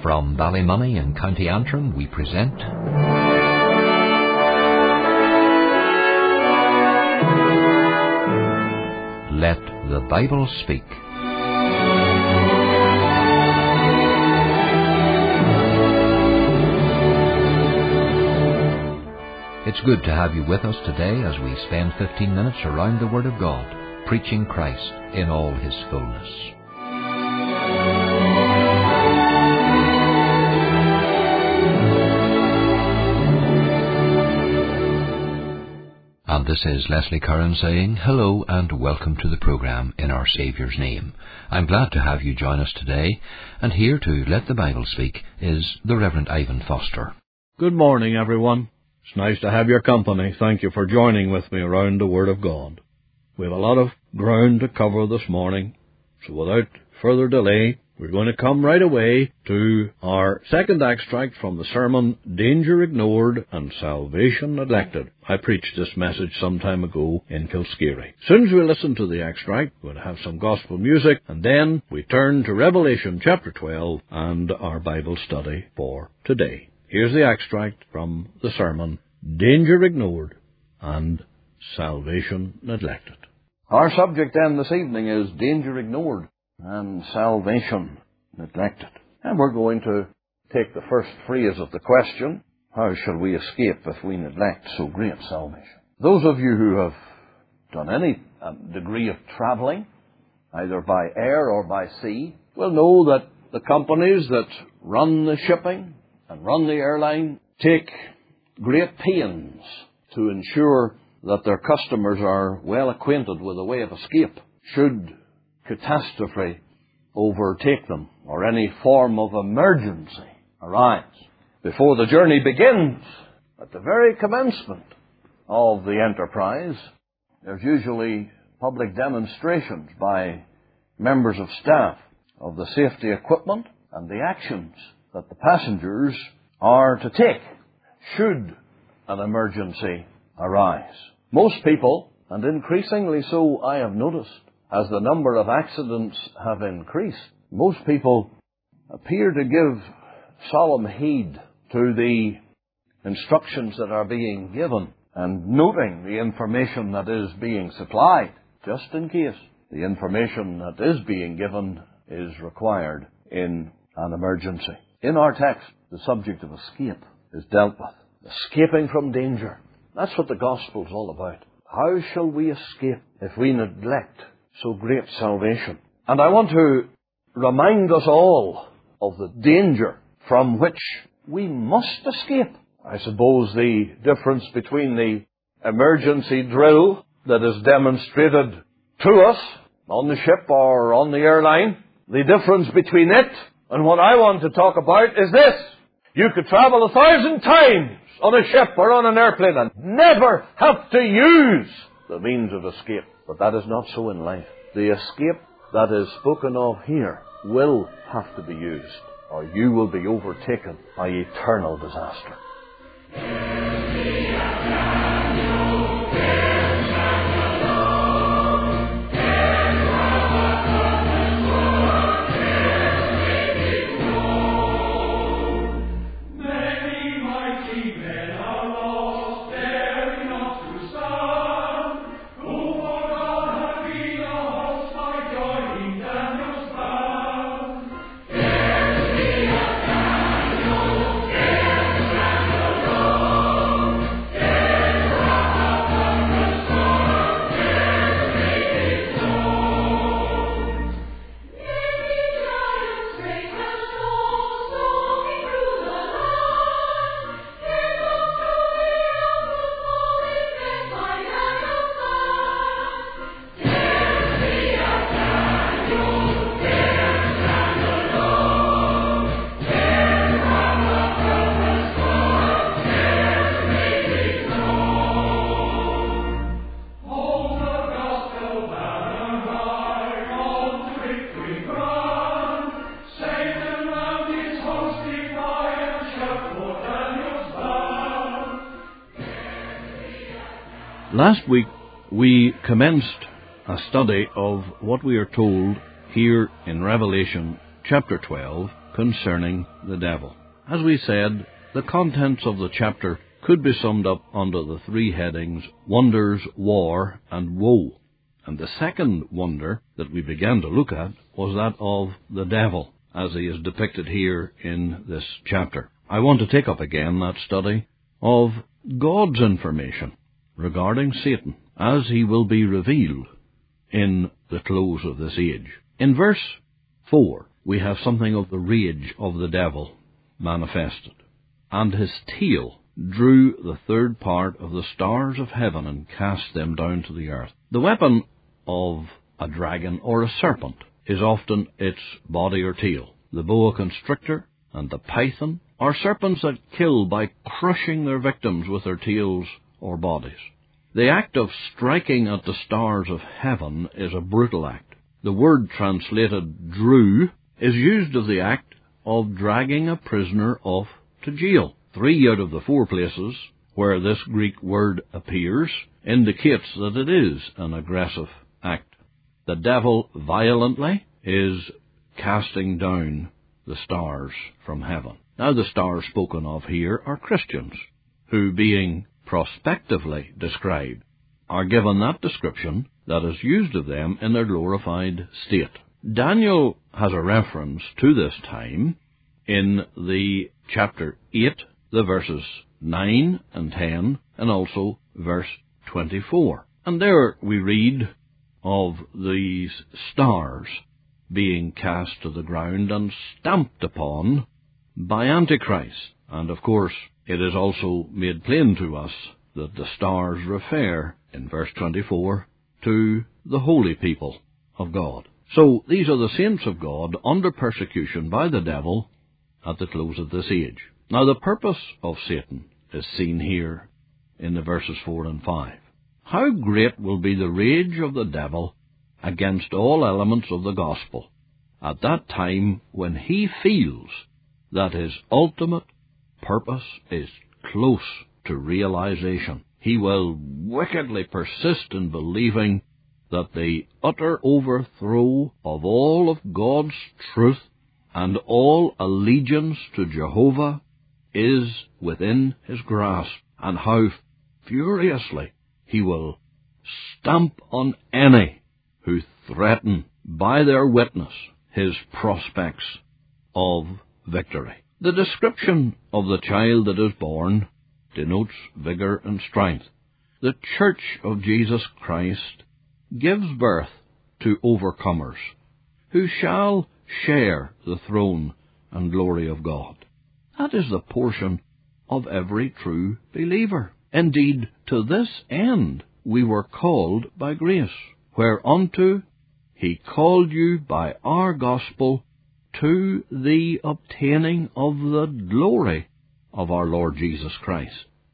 From Ballymoney in County Antrim, we present Let the Bible Speak. It's good to have you with us today as we spend 15 minutes around the Word of God, preaching Christ in all His fullness. And this is Leslie Curran saying hello and welcome to the programme in our Saviour's name. I'm glad to have you join us today, and here to let the Bible speak is the Reverend Ivan Foster. Good morning, everyone. It's nice to have your company. Thank you for joining with me around the Word of God. We have a lot of ground to cover this morning, so without further delay, we're going to come right away to our second extract from the sermon, Danger Ignored and Salvation Neglected. I preached this message some time ago in Kilskeary. As soon as we listen to the extract, we're going to have some gospel music, and then we turn to Revelation chapter 12 and our Bible study for today. Here's the extract from the sermon, Danger Ignored and Salvation Neglected. Our subject then this evening is Danger Ignored and Salvation Neglected. And we're going to take the first phrase of the question, how shall we escape if we neglect so great salvation? Those of you who have done any degree of travelling, either by air or by sea, will know that the companies that run the shipping and run the airline take great pains to ensure that their customers are well acquainted with a way of escape should catastrophe overtake them or any form of emergency arise. Before the journey begins, at the very commencement of the enterprise, there's usually public demonstrations by members of staff of the safety equipment and the actions that the passengers are to take should an emergency arise. Most people, and increasingly so I have noticed, as the number of accidents have increased, most people appear to give solemn heed to the instructions that are being given and noting the information that is being supplied, just in case the information that is being given is required in an emergency. In our text, the subject of escape is dealt with. Escaping from danger. That's what the gospel's all about. How shall we escape if we neglect so great salvation? And I want to remind us all of the danger from which we must escape. I suppose the difference between the emergency drill that is demonstrated to us on the ship or on the airline, the difference between it and what I want to talk about is this. You could travel 1,000 times on a ship or on an airplane and never have to use the means of escape. But that is not so in life. The escape that is spoken of here will have to be used, or you will be overtaken by eternal disaster. Last week we commenced a study of what we are told here in Revelation chapter 12 concerning the devil. As we said, the contents of the chapter could be summed up under the three headings: wonders, war, and woe. And the second wonder that we began to look at was that of the devil, as he is depicted here in this chapter. I want to take up again that study of God's information regarding Satan, as he will be revealed in the close of this age. In verse 4, we have something of the rage of the devil manifested. And his tail drew the third part of the stars of heaven and cast them down to the earth. The weapon of a dragon or a serpent is often its body or tail. The boa constrictor and the python are serpents that kill by crushing their victims with their tails or bodies. The act of striking at the stars of heaven is a brutal act. The word translated drew is used of the act of dragging a prisoner off to jail. 3 out of the 4 places where this Greek word appears indicates that it is an aggressive act. The devil violently is casting down the stars from heaven. Now, the stars spoken of here are Christians, who, being prospectively described, are given that description that is used of them in their glorified state. Daniel has a reference to this time in the chapter 8, the verses 9 and 10, and also verse 24. And there we read of these stars being cast to the ground and stamped upon by Antichrist. And of course, it is also made plain to us that the stars refer, in verse 24, to the holy people of God. So these are the saints of God under persecution by the devil at the close of this age. Now, the purpose of Satan is seen here in the verses 4 and 5. How great will be the rage of the devil against all elements of the gospel at that time when he feels that his ultimate purpose is close to realization. He will wickedly persist in believing that the utter overthrow of all of God's truth and all allegiance to Jehovah is within his grasp, and how furiously he will stamp on any who threaten by their witness his prospects of victory. The description of the child that is born denotes vigor and strength. The Church of Jesus Christ gives birth to overcomers who shall share the throne and glory of God. That is the portion of every true believer. Indeed, to this end we were called by grace, whereunto he called you by our gospel to the obtaining of the glory of our Lord Jesus Christ.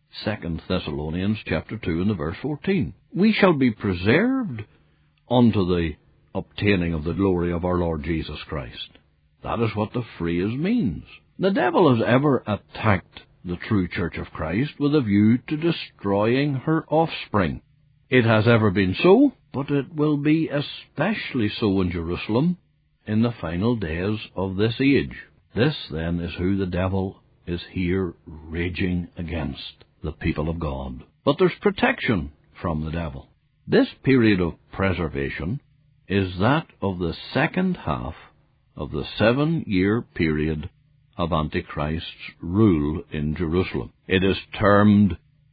2 Thessalonians chapter 2 and the verse 14. We shall be preserved unto the obtaining of the glory of our Lord Jesus Christ. That is what the phrase means. The devil has ever attacked the true Church of Christ with a view to destroying her offspring. It has ever been so, but it will be especially so in Jerusalem in the final days of this age. This, then, is who the devil is here raging against, the people of God. But there's protection from the devil. This period of preservation is that of the second half of the 7-year period of Antichrist's rule in Jerusalem. It is termed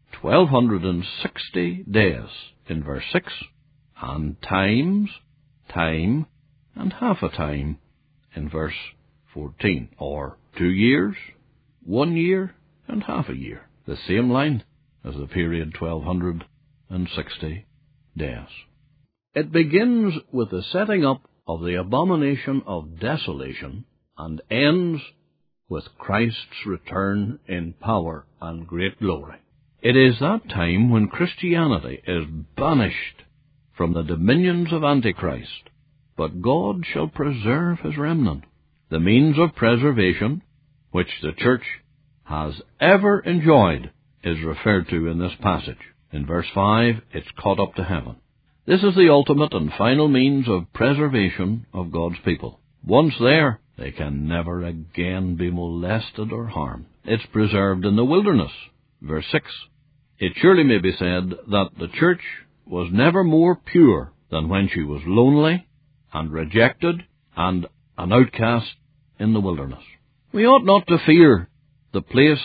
1260 days in verse 6, and times, time, and half a time in verse 14, or 2 years, 1 year, and half a year, the same length as the period 1260 days. It begins with the setting up of the abomination of desolation and ends with Christ's return in power and great glory. It is that time when Christianity is banished from the dominions of Antichrist, but God shall preserve his remnant. The means of preservation, which the Church has ever enjoyed, is referred to in this passage. In verse 5, it's caught up to heaven. This is the ultimate and final means of preservation of God's people. Once there, They can never again be molested or harmed. It's preserved in the wilderness. Verse 6. It surely may be said that the church was never more pure than when she was lonely and rejected and an outcast in the wilderness. We ought not to fear the place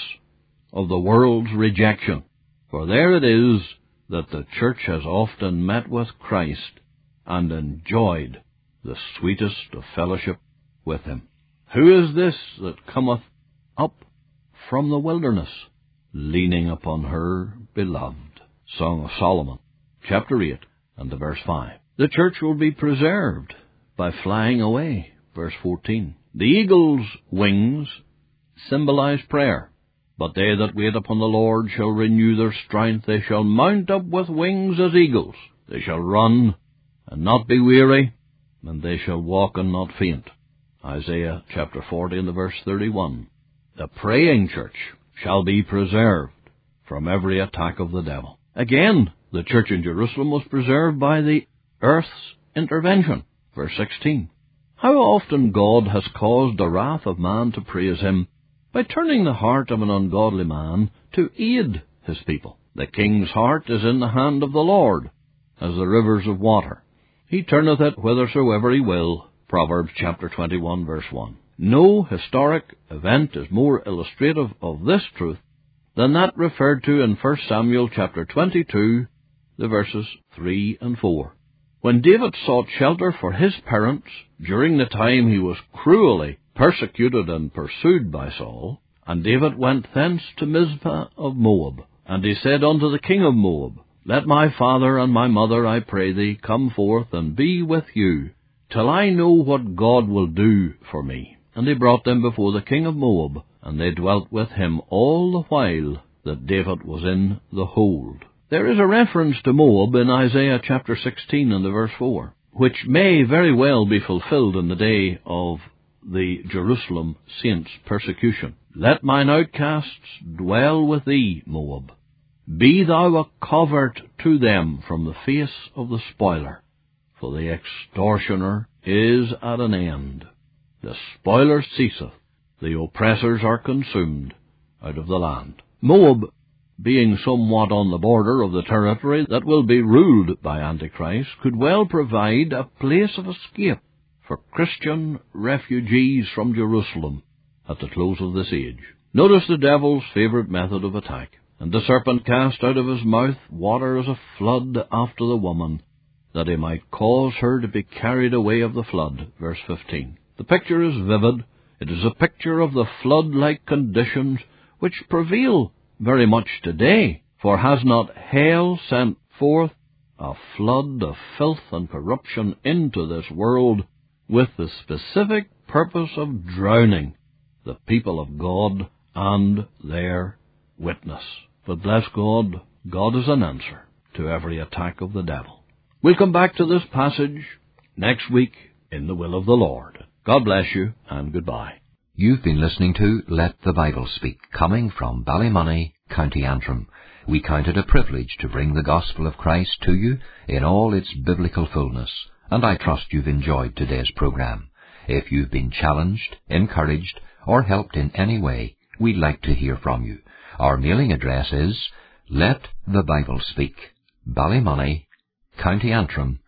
of the world's rejection, for there it is that the church has often met with Christ and enjoyed the sweetest of fellowship with him. Who is this that cometh up from the wilderness, leaning upon her beloved? Song of Solomon, chapter 8, and verse 5. The church will be preserved by flying away. Verse 14. The eagle's wings symbolize prayer. But they that wait upon the Lord shall renew their strength. They shall mount up with wings as eagles. They shall run and not be weary, and they shall walk and not faint. Isaiah chapter 40 and verse 31. The praying church shall be preserved from every attack of the devil. Again, the church in Jerusalem was preserved by the earth's intervention. Verse 16. How often God has caused the wrath of man to praise him by turning the heart of an ungodly man to aid his people. The king's heart is in the hand of the Lord, as the rivers of water. He turneth it whithersoever he will. Proverbs chapter 21, verse 1. No historic event is more illustrative of this truth than that referred to in 1 Samuel chapter 22, the verses 3 and 4. When David sought shelter for his parents during the time he was cruelly persecuted and pursued by Saul, and David went thence to Mizpah of Moab, and he said unto the king of Moab, Let my father and my mother, I pray thee, come forth and be with you, till I know what God will do for me. And he brought them before the king of Moab, and they dwelt with him all the while that David was in the hold. There is a reference to Moab in Isaiah chapter 16 and the verse 4, which may very well be fulfilled in the day of the Jerusalem saints' persecution. Let mine outcasts dwell with thee, Moab. Be thou a covert to them from the face of the spoiler, for the extortioner is at an end. The spoiler ceaseth, the oppressors are consumed out of the land. Moab, being somewhat on the border of the territory that will be ruled by Antichrist, could well provide a place of escape for Christian refugees from Jerusalem at the close of this age. Notice the devil's favourite method of attack. And the serpent cast out of his mouth water as a flood after the woman, that he might cause her to be carried away of the flood. Verse 15. The picture is vivid. It is a picture of the flood-like conditions which prevail very much today. For has not hell sent forth a flood of filth and corruption into this world with the specific purpose of drowning the people of God and their witness? But bless God, God is an answer to every attack of the devil. We'll come back to this passage next week in the will of the Lord. God bless you, and goodbye. You've been listening to Let the Bible Speak, coming from Ballymoney, County Antrim. We count it a privilege to bring the gospel of Christ to you in all its biblical fullness, and I trust you've enjoyed today's program. If you've been challenged, encouraged, or helped in any way, we'd like to hear from you. Our mailing address is Let the Bible Speak, Ballymoney, County Antrim,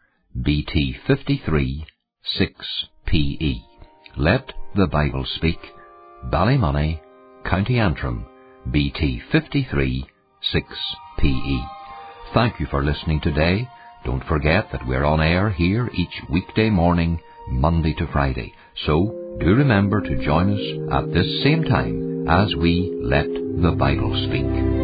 BT 53 6PE. Let the Bible Speak, Ballymoney, County Antrim, BT 53 6PE. Thank you for listening today. Don't forget that we're on air here each weekday morning, Monday to Friday. So do remember to join us at this same time as we Let the Bible Speak.